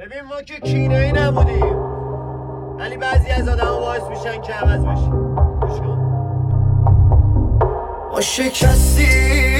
ببین ما که کینه ای نبودیم، ولی بعضی از آدم ها باعث میشن که عوض بشیم. ما شکستیم